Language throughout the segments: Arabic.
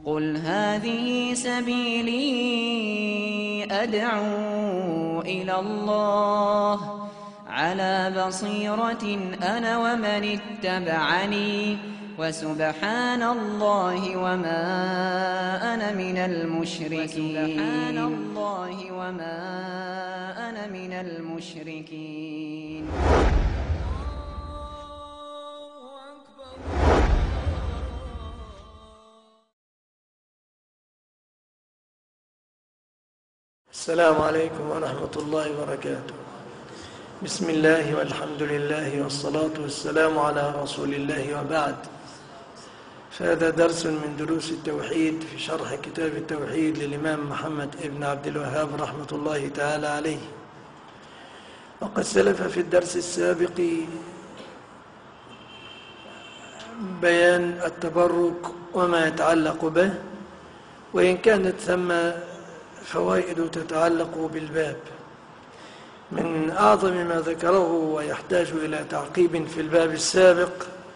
قل هذه سبيلي أدعو إلى الله على بصيرة أنا ومن اتبعني وسبحان الله وما أنا من المشركين. السلام عليكم ورحمة الله وبركاته. بسم الله والحمد لله والصلاة والسلام على رسول الله وبعد. فهذا درس من دروس التوحيد في شرح كتاب التوحيد للإمام محمد ابن عبد الوهاب رحمة الله تعالى عليه. وقد سلف في الدرس السابق بيان التبرك وما يتعلق به، وإن كانت ثم فوائد تتعلق بالباب. من أعظم ما ذكره ويحتاج إلى تعقيب في الباب السابق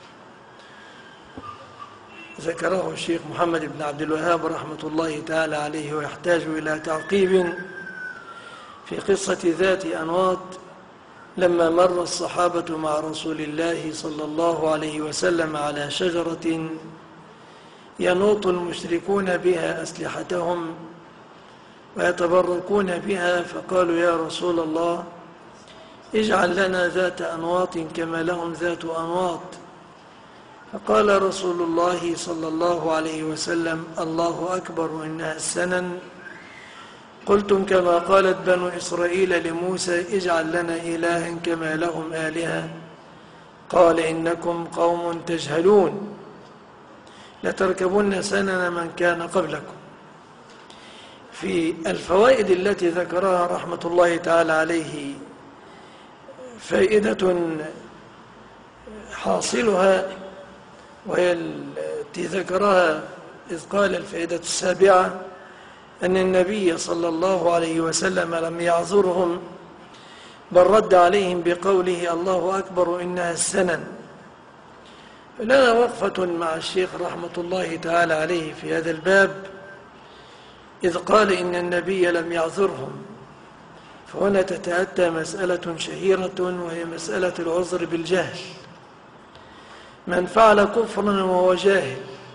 ذكره الشيخ محمد بن عبد الوهاب رحمة الله تعالى عليه، ويحتاج إلى تعقيب في قصة ذات أنواط لما مر الصحابة مع رسول الله صلى الله عليه وسلم على شجرة ينوط المشركون بها أسلحتهم ويتبركون بها، فقالوا يا رسول الله اجعل لنا ذات أنواط كما لهم ذات أنواط. فقال رسول الله صلى الله عليه وسلم الله أكبر إنها السنن. قلتم كما قالت بنو إسرائيل لموسى اجعل لنا إلها كما لهم آلهة. قال إنكم قوم تجهلون لتركبن سنن من كان قبلكم. في الفوائد التي ذكرها رحمة الله تعالى عليه فائدة حاصلها، وهي التي ذكرها إذ قال الفائدة السابعة أن النبي صلى الله عليه وسلم لم يعذرهم بل رد عليهم بقوله الله أكبر إنها السنن. لنا وقفة مع الشيخ رحمة الله تعالى عليه في هذا الباب إذ قال إن النبي لم يعذرهم. فهنا تتأتى مسألة شهيرة، وهي مسألة العذر بالجهل. من فعل كفرا وهو جاهل،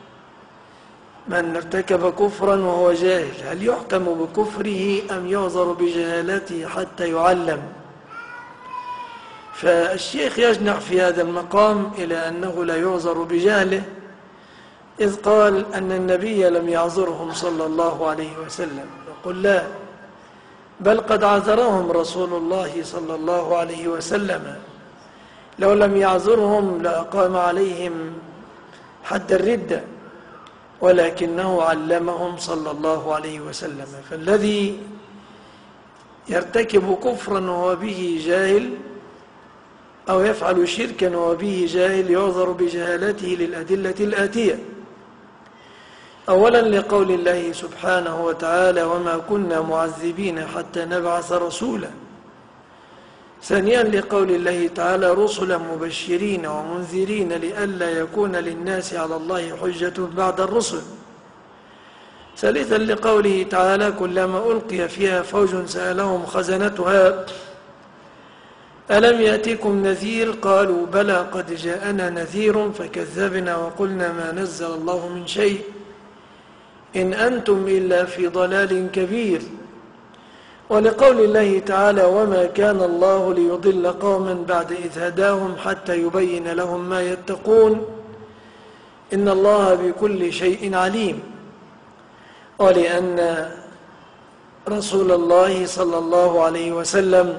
من ارتكب كفرا وهو جاهل، هل يحكم بكفره أم يعذر بجهالته حتى يعلم؟ فالشيخ يجنح في هذا المقام إلى أنه لا يعذر بجهله، إذ قال أن النبي لم يعذرهم صلى الله عليه وسلم. يقول لا، بل قد عذرهم رسول الله صلى الله عليه وسلم. لو لم يعذرهم لأقام عليهم حد الردة، ولكنه علمهم صلى الله عليه وسلم. فالذي يرتكب كفرا وهو به جاهل أو يفعل شركا وهو به جاهل يعذر بجهالته للأدلة الآتية. أولا لقول الله سبحانه وتعالى وما كنا معذبين حتى نبعث رسولا. ثانيا لقول الله تعالى رسلا مبشرين ومنذرين لئلا يكون للناس على الله حجة بعد الرسل. ثالثا لقوله تعالى كلما ألقي فيها فوج سألهم خزنتها ألم يأتكم نذير قالوا بلى قد جاءنا نذير فكذبنا وقلنا ما نزل الله من شيء إن أنتم إلا في ضلال كبير. ولقول الله تعالى وما كان الله ليضل قوما بعد إذ هداهم حتى يبين لهم ما يتقون إن الله بكل شيء عليم. ولأن رسول الله صلى الله عليه وسلم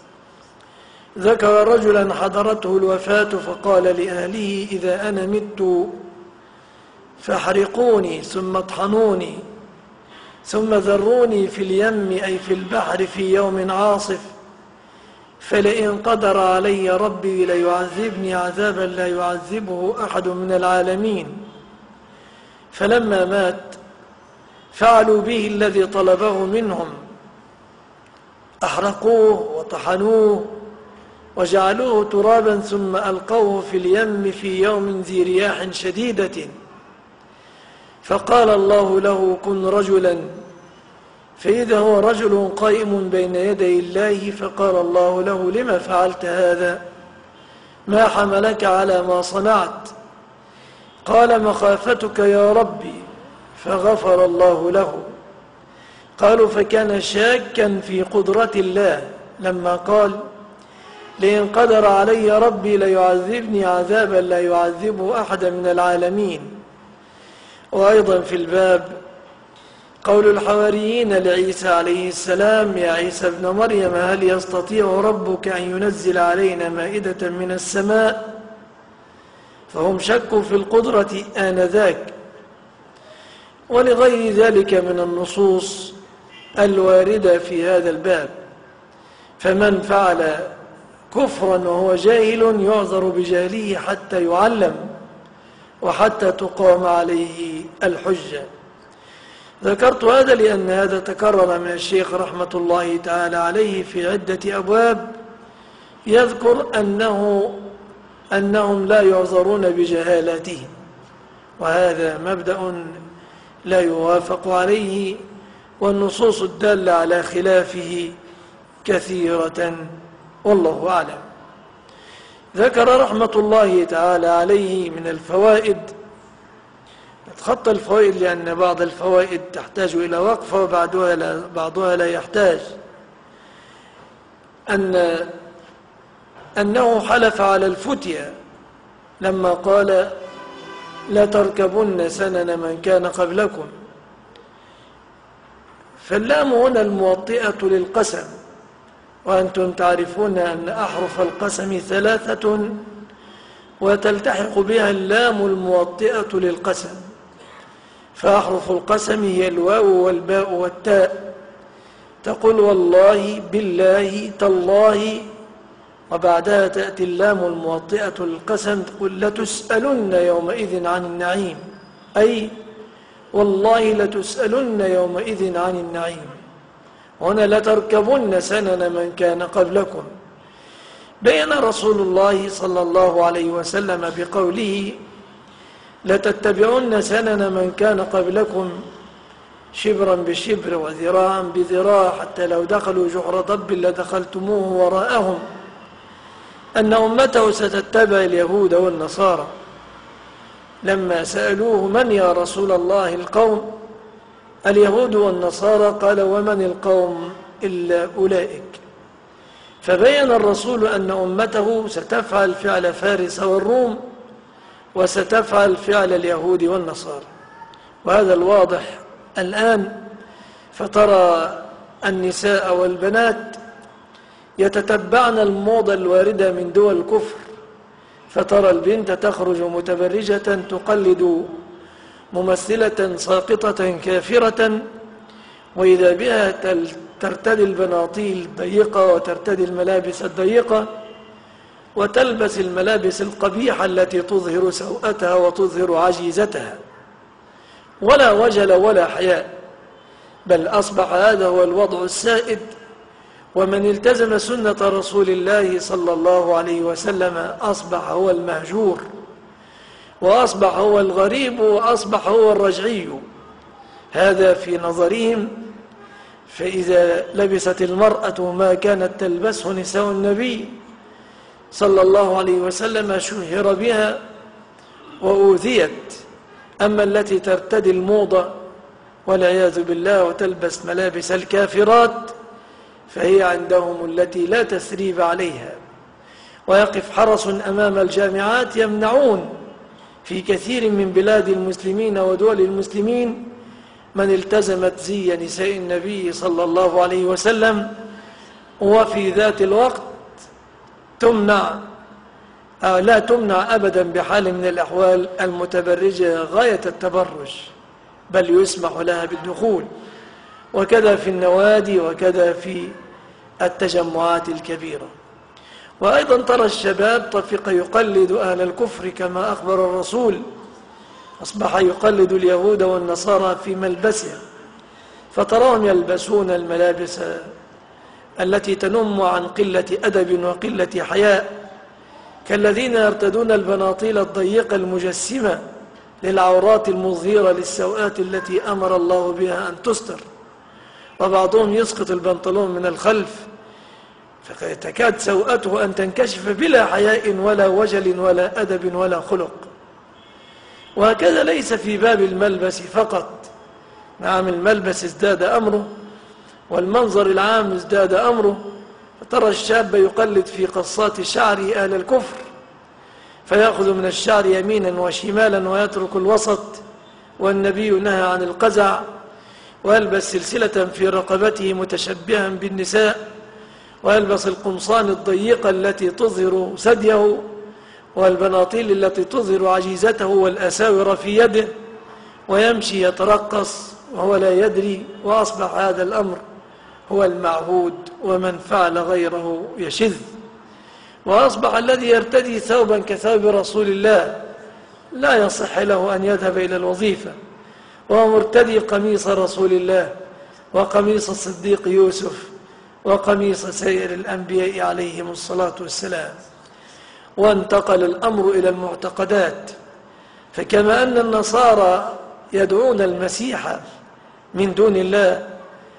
ذكر رجلا حضرته الوفاة فقال لأهله إذا أنا مت فاحرقوني ثم اطحنوني ثم ذروني في اليم أي في البحر في يوم عاصف فلئن قدر علي ربي ليعذبني عذابا لا يعذبه أحد من العالمين. فلما مات فعلوا به الذي طلبه منهم، أحرقوه وطحنوه وجعلوه ترابا ثم ألقوه في اليم في يوم ذي رياح شديدة. فقال الله له كن رجلا، فإذا هو رجل قائم بين يدي الله، فقال الله له لما فعلت هذا؟ ما حملك على ما صنعت؟ قال مخافتك يا ربي، فغفر الله له. قالوا فكان شاكا في قدرة الله لما قال لئن قدر علي ربي ليعذبني عذابا لا يعذبه أحدا من العالمين. وأيضا في الباب قول الحواريين لعيسى عليه السلام يا عيسى ابن مريم هل يستطيع ربك أن ينزل علينا مائدة من السماء؟ فهم شكوا في القدرة آنذاك. ولغير ذلك من النصوص الواردة في هذا الباب. فمن فعل كفرا وهو جاهل يعذر بجهله حتى يعلم وحتى تقام عليه الحجة. ذكرت هذا لأن هذا تكرر من الشيخ رحمة الله تعالى عليه في عدة أبواب، يذكر أنهم لا يعذرون بجهالاتهم، وهذا مبدأ لا يوافق عليه، والنصوص الدالة على خلافه كثيرة والله أعلم. ذكر رحمة الله تعالى عليه من الفوائد، نتخطى الفوائد لأن بعض الفوائد تحتاج إلى وقفة وبعضها لا يحتاج، أنه حلف على الفتية لما قال لا تركبن سنن من كان قبلكم. فاللام هنا الموطئة للقسم، وأنتم تعرفون أن أحرف القسم 3 وتلتحق بها اللام الموطئة للقسم، فأحرف القسم هي الواو والباء والتاء. تقول والله بالله تالله، وبعدها تأتي اللام الموطئة للقسم تقول لتسألن يومئذ عن النعيم، أي والله لتسألن يومئذ عن النعيم. هنا لتركبن سنن من كان قبلكم. بين رسول الله صلى الله عليه وسلم بقوله لتتبعن سنن من كان قبلكم شبرا بشبر وذراعا بذراع حتى لو دخلوا جحر ضب لدخلتموه وراءهم، أن أمته ستتبع اليهود والنصارى. لما سألوه من يا رسول الله القوم؟ اليهود والنصارى. قال ومن القوم إلا أولئك. فبين الرسول أن أمته ستفعل فعل فارس والروم وستفعل فعل اليهود والنصارى، وهذا الواضح الآن. فترى النساء والبنات يتتبعن الموضة الواردة من دول الكفر، فترى البنت تخرج متبرجة تقلد ممثلة ساقطة كافرة، وإذا بها ترتدي البناطيل الضيقة وترتدي الملابس الضيقة وتلبس الملابس القبيحة التي تظهر سوءتها وتظهر عجيزتها، ولا وجل ولا حياء. بل أصبح هذا هو الوضع السائد، ومن التزم سنة رسول الله صلى الله عليه وسلم أصبح هو المهجور، وأصبح هو الغريب، وأصبح هو الرجعي. هذا في نظرهم. فإذا لبست المرأة ما كانت تلبسه نساء النبي صلى الله عليه وسلم شهر بها وأوذيت. أما التي ترتدي الموضة والعياذ بالله وتلبس ملابس الكافرات فهي عندهم التي لا تثريب عليها. ويقف حرس أمام الجامعات يمنعون في كثير من بلاد المسلمين ودول المسلمين من التزمت زي نساء النبي صلى الله عليه وسلم، وفي ذات الوقت لا تمنع أبدا بحال من الأحوال المتبرجة غاية التبرج، بل يسمح لها بالدخول. وكذا في النوادي، وكذا في التجمعات الكبيرة. وأيضا ترى الشباب طفق يقلد أهل الكفر كما أخبر الرسول، أصبح يقلد اليهود والنصارى في ملبسهم، فتراهم يلبسون الملابس التي تنم عن قلة أدب وقلة حياء، كالذين يرتدون البناطيل الضيقة المجسمة للعورات المظهرة للسوءات التي أمر الله بها أن تستر. وبعضهم يسقط البنطلون من الخلف فتكاد سوءته أن تنكشف بلا حياء ولا وجل ولا أدب ولا خلق. وهكذا ليس في باب الملبس فقط. نعم، الملبس ازداد أمره والمنظر العام ازداد أمره، فترى الشاب يقلد في قصات شعره أهل الكفر، فيأخذ من الشعر يمينا وشمالا ويترك الوسط، والنبي نهى عن القزع، ويلبس سلسلة في رقبته متشبها بالنساء، ويلبس القمصان الضيقة التي تظهر ثديه، والبناطيل التي تظهر عجيزته، والأساور في يده، ويمشي يترقص وهو لا يدري. وأصبح هذا الأمر هو المعهود، ومن فعل غيره يشذ. وأصبح الذي يرتدي ثوبا كثوب رسول الله لا يصح له أن يذهب إلى الوظيفة، وهو مرتدي قميص رسول الله وقميص الصديق يوسف وقميص سائر الأنبياء عليهم الصلاة والسلام. وانتقل الأمر إلى المعتقدات، فكما أن النصارى يدعون المسيح من دون الله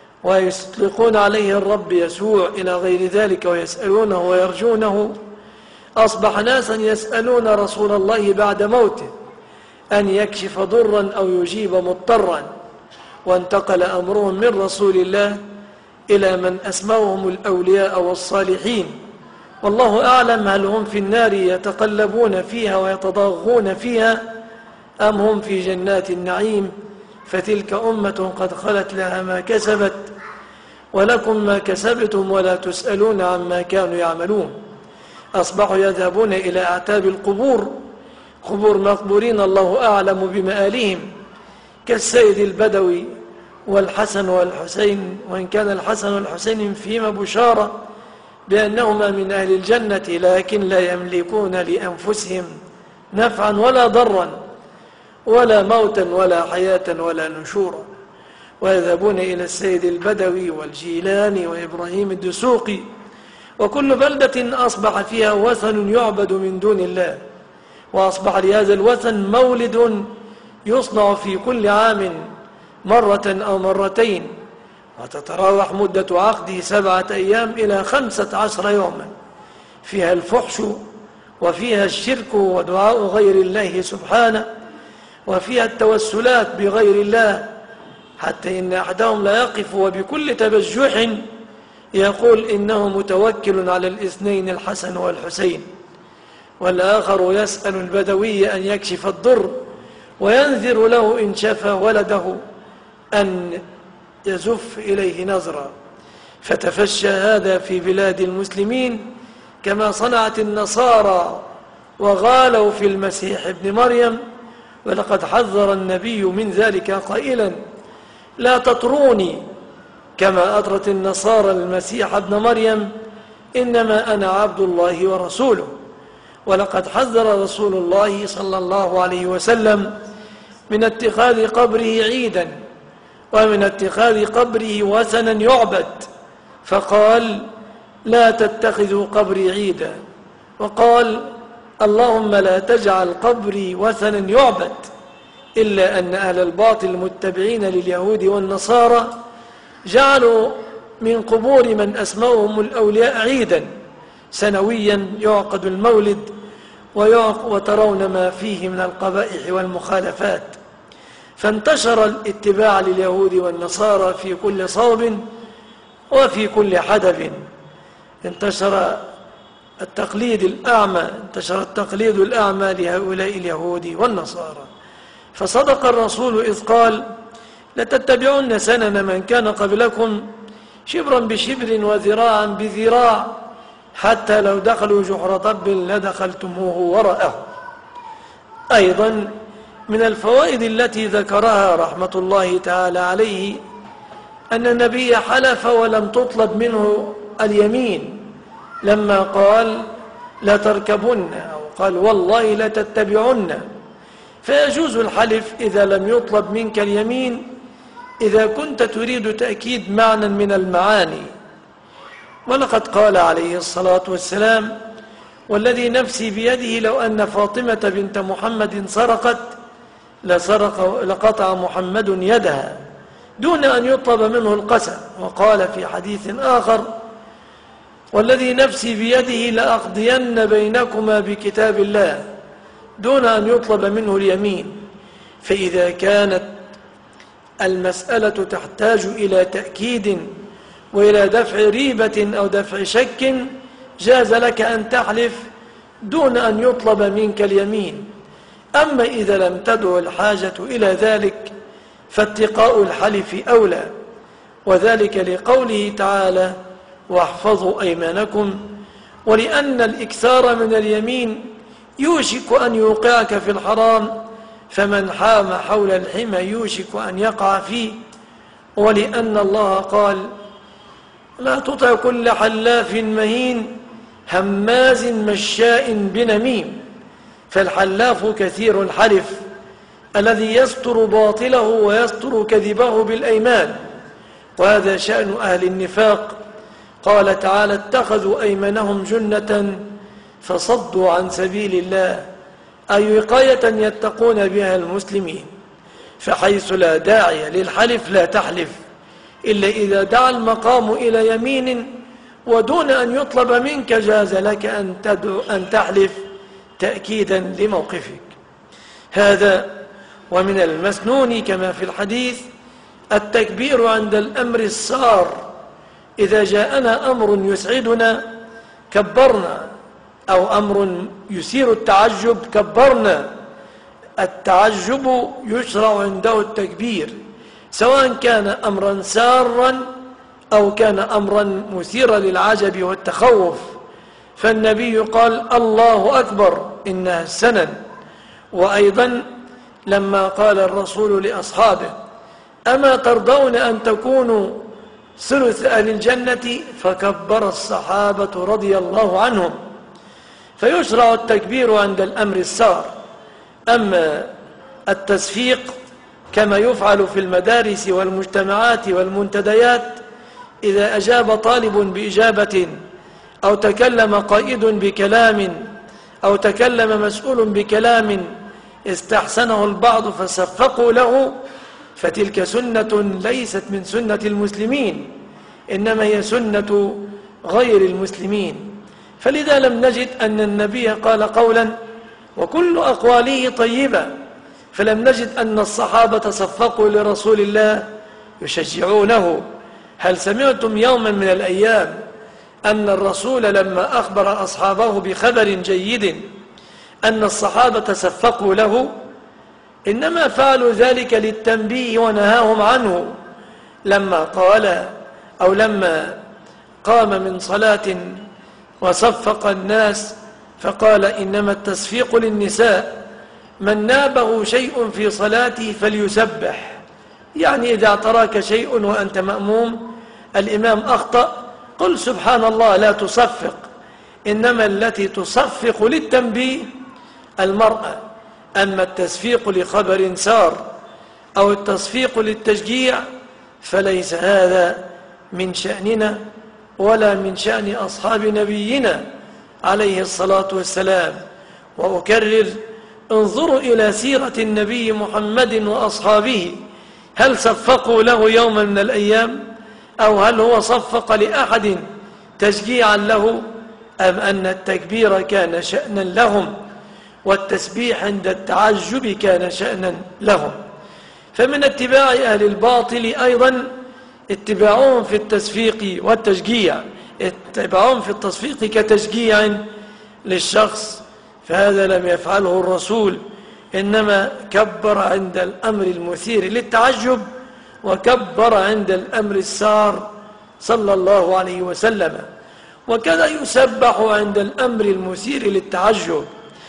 ويطلقون عليه الرب يسوع إلى غير ذلك ويسألونه ويرجونه، أصبح ناسا يسألون رسول الله بعد موته أن يكشف ضرا أو يجيب مضطرا. وانتقل أمرهم من رسول الله إلى من أسموهم الأولياء والصالحين، والله أعلم هل هم في النار يتقلبون فيها ويتضاغون فيها أم هم في جنات النعيم. فتلك أمة قد خلت لها ما كسبت ولكم ما كسبتم ولا تسألون عما كانوا يعملون. أصبحوا يذهبون إلى أعتاب القبور، قبور مقبورين الله أعلم بمآلهم، كالسيد البدوي والحسن والحسين، وإن كان الحسن والحسين فيما بشارة بأنهما من أهل الجنة، لكن لا يملكون لأنفسهم نفعا ولا ضرا ولا موتا ولا حياة ولا نشورا. ويذهبون إلى السيد البدوي والجيلاني وإبراهيم الدسوقي، وكل بلدة أصبح فيها وثن يعبد من دون الله، وأصبح لهذا الوثن مولد يصنع في كل عام مرة أو مرتين، وتتراوح مدة عقده 7 أيام إلى 15 يوما، فيها الفحش وفيها الشرك ودعاء غير الله سبحانه، وفيها التوسلات بغير الله، حتى إن أحدهم لا يقف وبكل تبجح يقول إنه متوكل على الاثنين الحسن والحسين، والآخر يسأل البدوي أن يكشف الضر وينذر له إن شفى ولده أن يزف إليه نظرا. فتفشى هذا في بلاد المسلمين كما صنعت النصارى وغالوا في المسيح ابن مريم. ولقد حذر النبي من ذلك قائلا: لا تطروني كما أطرت النصارى المسيح ابن مريم، إنما أنا عبد الله ورسوله. ولقد حذر رسول الله صلى الله عليه وسلم من اتخاذ قبره عيدا ومن اتخاذ قبره وثنا يعبد، فقال: لا تتخذوا قبري عيدا، وقال: اللهم لا تجعل قبري وثنا يعبد. إلا أن أهل الباطل المتبعين لليهود والنصارى جعلوا من قبور من أسموهم الأولياء عيدا سنويا يعقد المولد وترون ما فيه من القبائح والمخالفات. فانتشر الاتباع لليهود والنصارى في كل صوب وفي كل حدب. انتشر التقليد الأعمى لهؤلاء اليهود والنصارى. فصدق الرسول إذ قال: لتتبعن سنن من كان قبلكم شبرا بشبر وذراعا بذراع حتى لو دخلوا جحر ضب لدخلتموه وراءه. أيضا من الفوائد التي ذكرها رحمة الله تعالى عليه أن النبي حلف ولم تطلب منه اليمين لما قال: لا تركبن، أو قال: والله لا تتبعن. فيجوز الحلف إذا لم يطلب منك اليمين إذا كنت تريد تأكيد معنى من المعاني. ولقد قال عليه الصلاة والسلام: والذي نفسي بيده لو أن فاطمة بنت محمد سرقت لقطع محمد يدها دون أن يطلب منه القسم. وقال في حديث آخر: والذي نفسي بيده لأقضين بينكما بكتاب الله، دون أن يطلب منه اليمين. فإذا كانت المسألة تحتاج إلى تأكيد وإلى دفع ريبة أو دفع شك، جاز لك أن تحلف دون أن يطلب منك اليمين. أما إذا لم تدع الحاجة إلى ذلك فاتقاء الحلف أولى، وذلك لقوله تعالى: واحفظوا أيمانكم، ولأن الإكثار من اليمين يوشك أن يوقعك في الحرام، فمن حام حول الحمى يوشك أن يقع فيه، ولأن الله قال: لا تطع كل حلاف مهين هماز مشاء بنميم. فالحلاف كثير الحلف الذي يستر باطله ويستر كذبه بالأيمان، وهذا شأن أهل النفاق. قال تعالى: اتخذوا أيمانهم جنة فصدوا عن سبيل الله، أي وقاية يتقون بها المسلمين. فحيث لا داعي للحلف لا تحلف إلا إذا دعا المقام إلى يمين ودون أن يطلب منك، جاز لك أن تحلف تأكيدا لموقفك. هذا ومن المسنون كما في الحديث التكبير عند الأمر السار. إذا جاءنا أمر يسعدنا كبرنا، أو أمر يثير التعجب كبرنا. التعجب يشرع عنده التكبير، سواء كان أمرا سارا أو كان أمرا مثيرا للعجب والتخوف. فالنبي قال: الله أكبر، إنها السنن. وأيضا لما قال الرسول لأصحابه: أما ترضون أن تكونوا ثلث أهل الجنة؟ فكبر الصحابة رضي الله عنهم. فيشرع التكبير عند الأمر السار. أما التصفيق كما يفعل في المدارس والمجتمعات والمنتديات، إذا أجاب طالب بإجابة أو تكلم قائد بكلام أو تكلم مسؤول بكلام استحسنه البعض فصفقوا له، فتلك سنة ليست من سنة المسلمين، إنما هي سنة غير المسلمين. فلذا لم نجد أن النبي قال قولا وكل أقواله طيبة، فلم نجد أن الصحابة صفقوا لرسول الله يشجعونه. هل سمعتم يوما من الأيام أن الرسول لما أخبر أصحابه بخبر جيد أن الصحابة صفقوا له؟ إنما فعلوا ذلك للتنبيه ونهاهم عنه. لما قال أو لما قام من صلاة وصفق الناس فقال: إنما التصفيق للنساء، من نابه شيء في صلاته فليسبح. يعني إذا اعتراك شيء وأنت مأموم، الإمام أخطأ، قل سبحان الله، لا تصفق. إنما التي تصفق للتنبيه المرأة. أما التصفيق لخبر سار أو التصفيق للتشجيع فليس هذا من شأننا ولا من شأن أصحاب نبينا عليه الصلاة والسلام. وأكرر: انظروا إلى سيرة النبي محمد وأصحابه، هل صفقوا له يوما من الأيام؟ أو هل هو صفق لأحد تشجيعا له؟ أم أن التكبير كان شأنا لهم والتسبيح عند التعجب كان شأنا لهم؟ فمن اتباع أهل الباطل أيضا اتباعهم في التصفيق والتشجيع، اتباعهم في التصفيق كتشجيع للشخص، فهذا لم يفعله الرسول، إنما كبر عند الأمر المثير للتعجب وكبر عند الأمر السار صلى الله عليه وسلم. وكذا يسبح عند الأمر المثير للتعجب.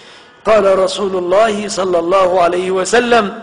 قال رسول الله صلى الله عليه وسلم: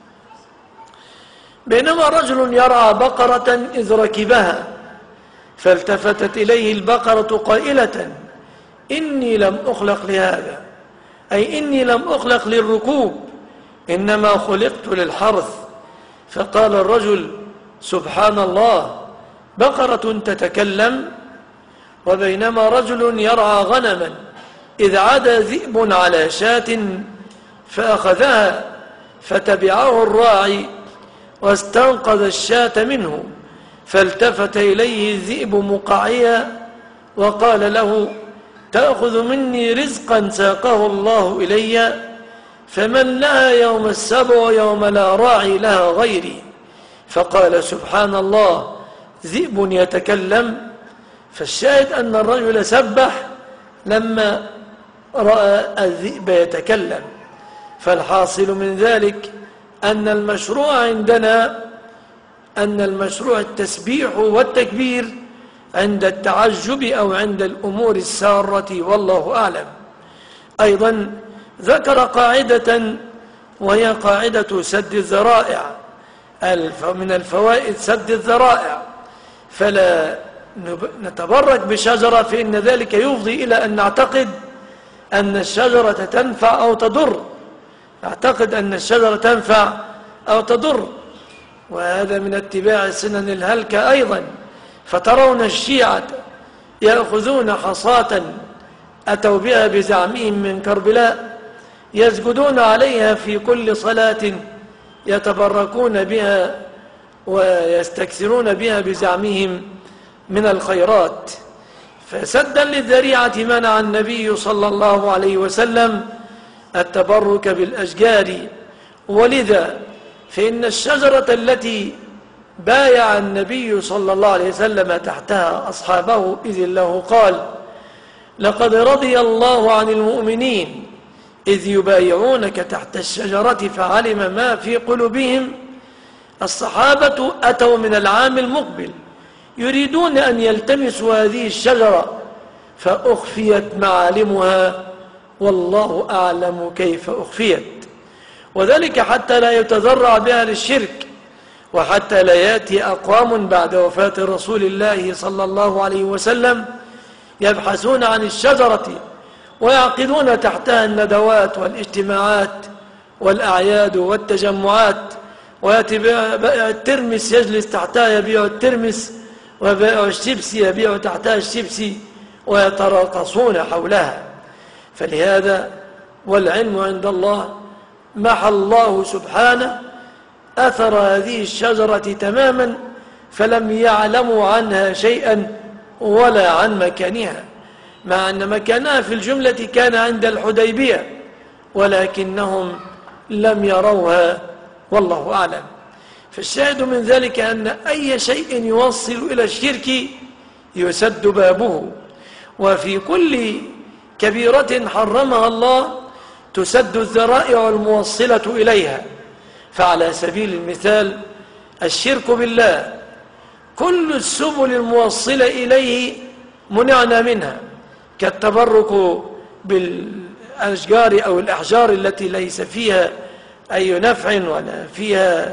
بينما رجل يرعى بقرة إذ ركبها فالتفتت إليه البقرة قائلة: إني لم أخلق لهذا، أي إني لم أخلق للركوب، إنما خلقت للحرث. فقال الرجل: سبحان الله، بقرة تتكلم؟ وبينما رجل يرعى غنما إذ عدا ذئب على شاة فأخذها فتبعه الراعي واستنقذ الشاة منه، فالتفت إليه الذئب مقعيا وقال له: تأخذ مني رزقا ساقه الله إلي، فمن لها يوم السبع يوم لا راعي لها غيري. فقال: سبحان الله، ذئب يتكلم. فالشاهد أن الرجل سبح لما رأى الذئب يتكلم. فالحاصل من ذلك أن المشروع عندنا التسبيح والتكبير عند التعجب أو عند الأمور السارة، والله أعلم. أيضا ذكر قاعدة وهي قاعدة سد الذرائع. من الفوائد سد الذرائع، فلا نتبرك بشجرة فإن ذلك يفضي إلى أن نعتقد أن الشجرة تنفع أو تضر، نعتقد أن الشجرة تنفع أو تضر، وهذا من اتباع سنن الهلكة أيضا. فترون الشيعة يأخذون حصاة أتوا بها بزعمهم من كربلاء، يسجدون عليها في كل صلاة، يتبركون بها ويستكثرون بها بزعمهم من الخيرات. فسدا للذريعة منع النبي صلى الله عليه وسلم التبرك بالأشجار. ولذا فإن الشجرة التي بايع النبي صلى الله عليه وسلم تحتها أصحابه إذ له قال: لقد رضي الله عن المؤمنين إذ يبايعونك تحت الشجرة فعلم ما في قلوبهم. الصحابة أتوا من العام المقبل يريدون أن يلتمسوا هذه الشجرة، فأخفيت معالمها، والله أعلم كيف أخفيت، وذلك حتى لا يتذرع بها للشرك، وحتى لا يأتي أقوام بعد وفاة رسول الله صلى الله عليه وسلم يبحثون عن الشجرة ويعقدون تحتها الندوات والاجتماعات والأعياد والتجمعات، ويأتي بائع الترمس يجلس تحتها يبيع الترمس، وبائع الشيبسي يبيع تحتها الشيبسي، ويتراقصون حولها. فلهذا والعلم عند الله محى الله سبحانه أثر هذه الشجرة تماما، فلم يعلموا عنها شيئا ولا عن مكانها، مع أن مكانها في الجملة كان عند الحديبية، ولكنهم لم يروها، والله أعلم. فالشاهد من ذلك أن أي شيء يوصل إلى الشرك يسد بابه، وفي كل كبيرة حرمها الله تسد الذرائع الموصلة إليها. فعلى سبيل المثال الشرك بالله، كل السبل الموصلة إليه منعنا منها، كالتبرك بالأشجار أو الأحجار التي ليس فيها أي نفع ولا فيها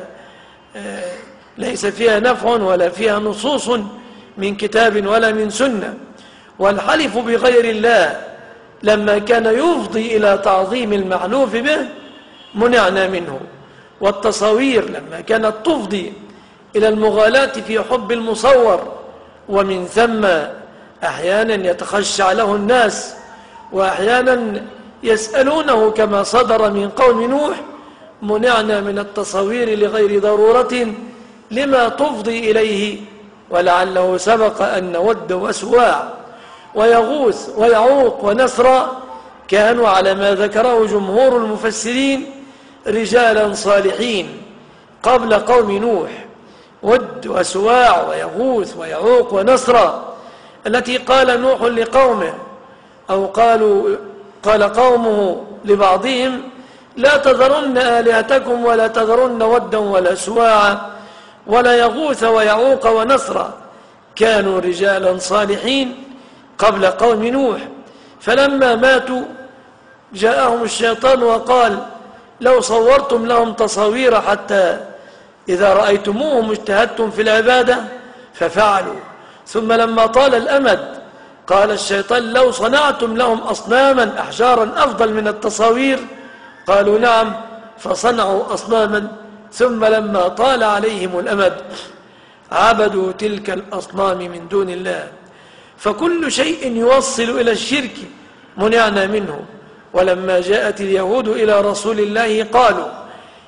ليس فيها نفع ولا فيها نصوص من كتاب ولا من سنة. والحلف بغير الله لما كان يفضي إلى تعظيم المحلوف به منعنا منه. والتصاوير لما كانت تفضي إلى المغالاة في حب المصور، ومن ثم أحيانا يتخشع له الناس وأحيانا يسألونه كما صدر من قوم نوح، منعنا من التصاوير لغير ضرورة لما تفضي إليه. ولعله سبق أن ود وسواع ويغوث ويعوق ونسرا كانوا على ما ذكره جمهور المفسرين رجالا صالحين قبل قوم نوح. ود وسواع ويغوث ويعوق ونسرا التي قال نوح لقومه أو قال قومه لبعضهم: لا تذرن آلهتكم ولا تذرن ودا ولا سواعا ولا يغوث ويعوق ونسرا، كانوا رجالا صالحين قبل قوم نوح. فلما ماتوا جاءهم الشيطان وقال: لو صورتم لهم تصاوير حتى إذا رأيتموهم اجتهدتم في العبادة، ففعلوا. ثم لما طال الأمد قال الشيطان: لو صنعتم لهم أصناما أحجارا أفضل من التصاوير، قالوا: نعم، فصنعوا أصناما. ثم لما طال عليهم الأمد عبدوا تلك الأصنام من دون الله. فكل شيء يوصل إلى الشرك منعنا منه. ولما جاءت اليهود إلى رسول الله قالوا: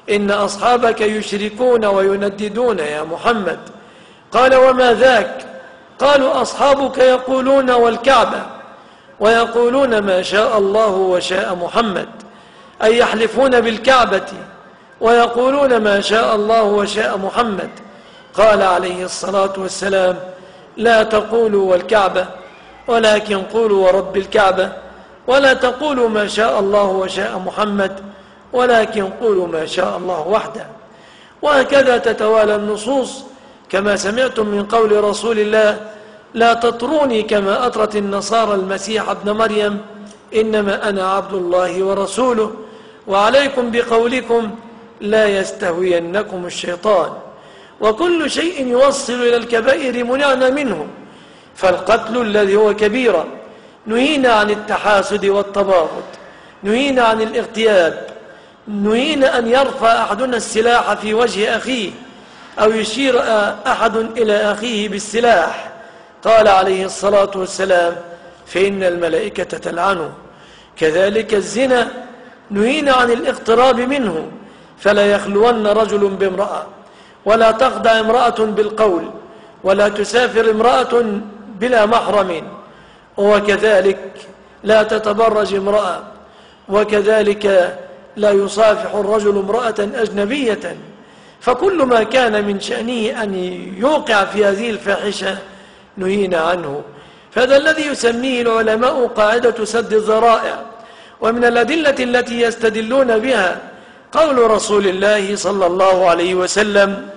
إن أصحابك يشركون وينددون يا محمد. قال وما ذاك؟ قالوا أصحابك يقولون والكعبة، ويقولون ما شاء الله وشاء محمد، أي يحلفون بالكعبة ويقولون ما شاء الله وشاء محمد. قال عليه الصلاة والسلام لا تقولوا والكعبة، ولكن قولوا ورب الكعبة، ولا تقولوا ما شاء الله وشاء محمد، ولكن قولوا ما شاء الله وحده. وهكذا تتوالى النصوص، كما سمعتم من قول رسول الله لا تطروني كما أطرت النصارى المسيح ابن مريم، إنما أنا عبد الله ورسوله، وعليكم بقولكم لا يستهوينكم الشيطان. وكل شيء يوصل إلى الكبائر منعنا منه، فالقتل الذي هو كبيرة، نهينا عن التحاسد والتباغض، نهينا عن الاغتياب، نهينا أن يرفع أحدنا السلاح في وجه أخيه أو يشير أحد إلى أخيه بالسلاح. قال عليه الصلاة والسلام فإن الملائكة تلعنه. كذلك الزنا نهينا عن الاقتراب منه، فلا يخلون رجل بامرأة، ولا تخدع امرأة بالقول، ولا تسافر امرأة بلا محرم، وكذلك لا تتبرج امرأة، وكذلك لا يصافح الرجل امرأة أجنبية. فكل ما كان من شأنه أن يوقع في هذه الفاحشة نهينا عنه. فهذا الذي يسميه العلماء قاعدة سد الذرائع. ومن الأدلة التي يستدلون بها قول رسول الله صلى الله عليه وسلم،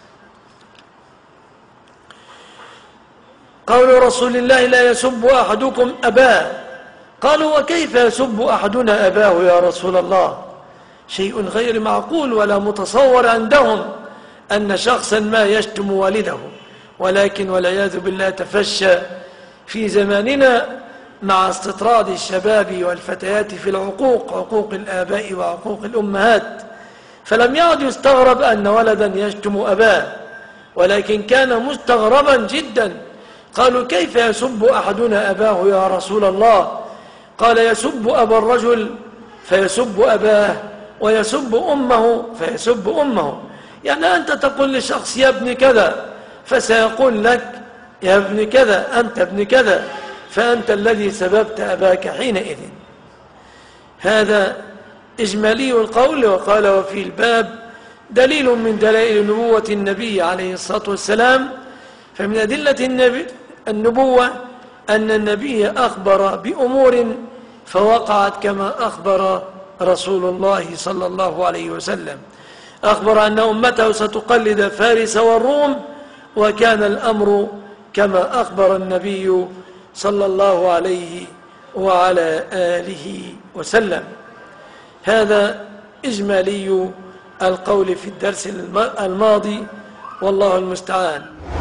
قول رسول الله لا يسب أحدكم أباه. قالوا وكيف يسب أحدنا أباه يا رسول الله؟ شيء غير معقول ولا متصور عندهم أن شخصا ما يشتم والده، ولكن والعياذ بالله تفشى في زماننا مع استطراد الشباب والفتيات في العقوق، عقوق الآباء وعقوق الأمهات. فلم يعد يستغرب أن ولدا يشتم أباه، ولكن كان مستغربا جدا. قالوا كيف يسب أحدنا أباه يا رسول الله؟ قال يسب أبا الرجل فيسب أباه، ويسب أمه فيسب أمه. يعني أنت تقول لشخص يا ابن كذا، فسيقول لك يا ابن كذا، أنت ابن كذا، فأنت الذي سببت أباك حينئذ. هذا إجمالي القول. وقال وفي الباب دليل من دلائل نبوة النبي عليه الصلاة والسلام. فمن أدلة النبوة أن النبي أخبر بأمور فوقعت كما أخبر رسول الله صلى الله عليه وسلم. أخبر أن أمته ستقلد فارس والروم، وكان الأمر كما أخبر النبي صلى الله عليه وعلى آله وسلم. هذا إجمالي القول في الدرس الماضي، والله المستعان.